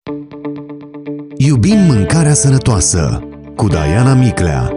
Iubim mâncarea sănătoasă cu Diana Miclea.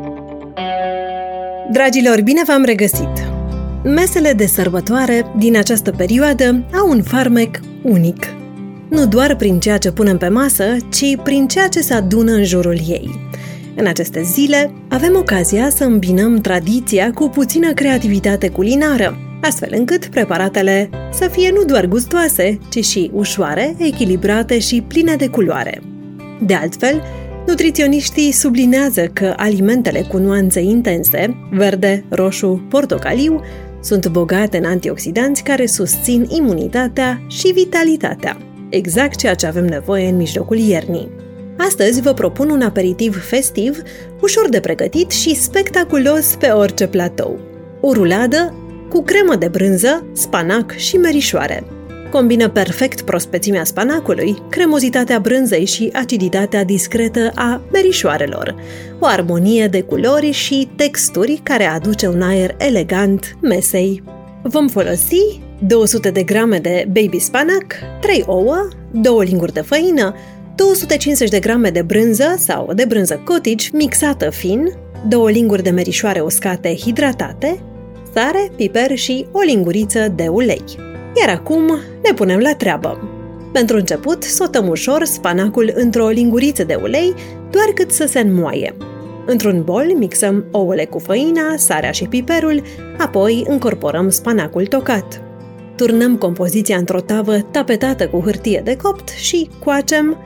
Dragilor, bine v-am regăsit! Mesele de sărbătoare din această perioadă au un farmec unic. Nu doar prin ceea ce punem pe masă, ci prin ceea ce se adună în jurul ei. În aceste zile avem ocazia să îmbinăm tradiția cu puțină creativitate culinară, astfel încât preparatele să fie nu doar gustoase, ci și ușoare, echilibrate și pline de culoare. De altfel, nutriționiștii sublinează că alimentele cu nuanțe intense, verde, roșu, portocaliu, sunt bogate în antioxidanți care susțin imunitatea și vitalitatea, exact ceea ce avem nevoie în mijlocul iernii. Astăzi vă propun un aperitiv festiv, ușor de pregătit și spectaculos pe orice platou. O ruladă cu cremă de brânză, spanac și merișoare. Combină perfect prospețimea spanacului, cremozitatea brânzei și aciditatea discretă a merișoarelor. O armonie de culori și texturi care aduce un aer elegant mesei. Vom folosi 200 de grame de baby spanac, 3 ouă, 2 linguri de făină, 250 de grame de brânză sau de brânză cottage mixată fin, 2 linguri de merișoare uscate hidratate, sare, piper și o linguriță de ulei. Iar acum ne punem la treabă. Pentru început, sotăm ușor spanacul într-o linguriță de ulei, doar cât să se înmoaie. Într-un bol mixăm ouăle cu făina, sarea și piperul, apoi încorporăm spanacul tocat. Turnăm compoziția într-o tavă tapetată cu hârtie de copt și coacem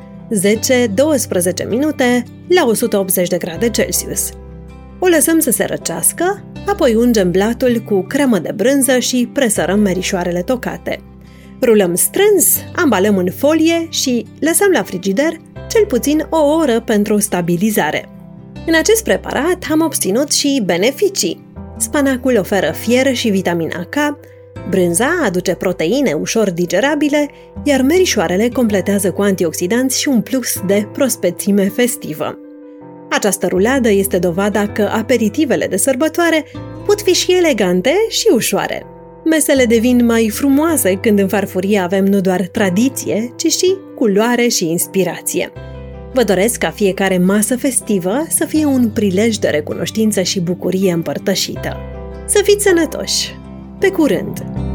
10-12 minute la 180 de grade Celsius. O lăsăm să se răcească, apoi ungem blatul cu cremă de brânză și presărăm merișoarele tocate. Rulăm strâns, ambalăm în folie și lăsăm la frigider cel puțin o oră pentru stabilizare. În acest preparat am obținut și beneficii. Spanacul oferă fier și vitamina K, brânza aduce proteine ușor digerabile, iar merișoarele completează cu antioxidanți și un plus de prospețime festivă. Această ruladă este dovada că aperitivele de sărbătoare pot fi și elegante și ușoare. Mesele devin mai frumoase când în farfurie avem nu doar tradiție, ci și culoare și inspirație. Vă doresc ca fiecare masă festivă să fie un prilej de recunoștință și bucurie împărtășită. Să fiți sănătoși! Pe curând!